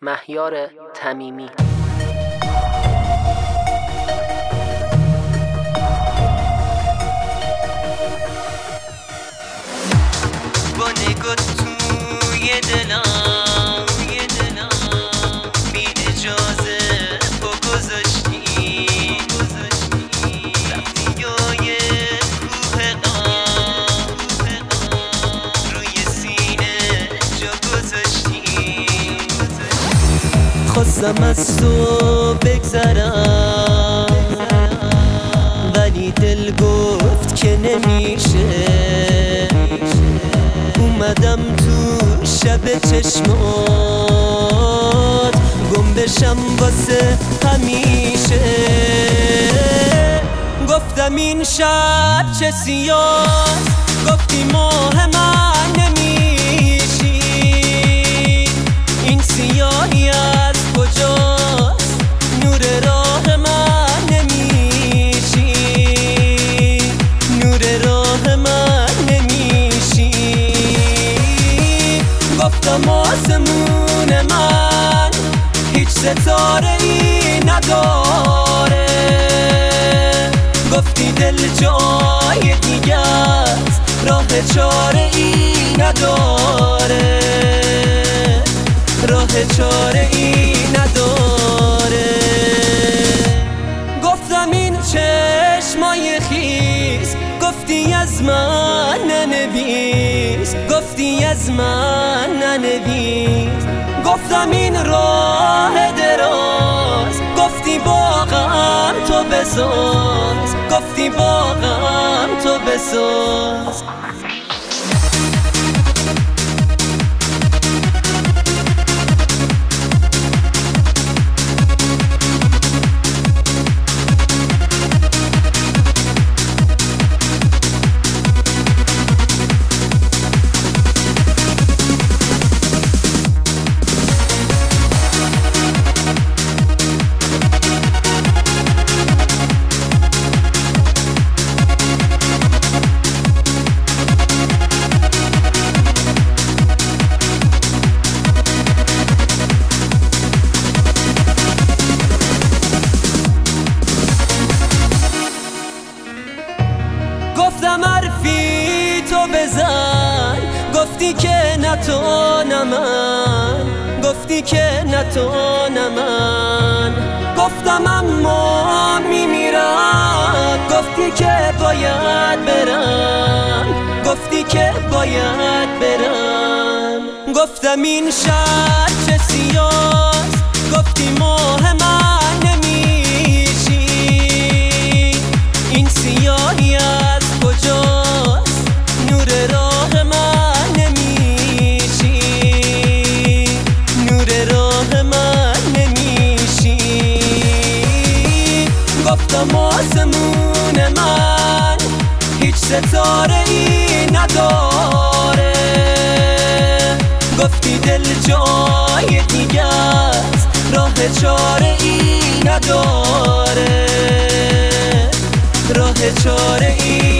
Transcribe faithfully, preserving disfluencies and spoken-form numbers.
مهیار تمیمی. با نگاه توی دلم یه دلم بی اجازه پا گذاشتی رفتی یای کوه غم روی سینه جا گذاشتی. خواستم از تو بگذرم ولی دل گفت که نمیشه. اومدم تو شب چشمات گم بشم واسه همیشه. گفتم این شب چه سیاست، گفتی ماه من نمیشی. این سیاهی از کجاست، نور راه من نمیشی. نور راه من گفتم آسمون من هیچ ستاره ای نداره. گفتی دل جای دیگه است، راه چاره ای نداره. راه چاره ای نداره. گفتم این چشمای خیس، گفتی از من ننویس. گفتی از من ننویس. گفتم این راه دراز، گفتی باغم تو بساز. گفتی باغم تو بساز. گفتم حرفی تو بزن، گفتی که نه تو نه من. گفتی که نه تو نه من. گفتم اما میمیرم، گفتی که باید برم. گفتی که باید برم. گفتم این شب چه سیاست، گفتی ماه من نمیشی. این سیاهی از کجاست، نور راه من نمیشی. نور راه من نمیشی. گفتم آسمون من هیچ ستاره ای نداره. گفتی دل جای دیگه است، راه چاره ای نداره. راه چاره ای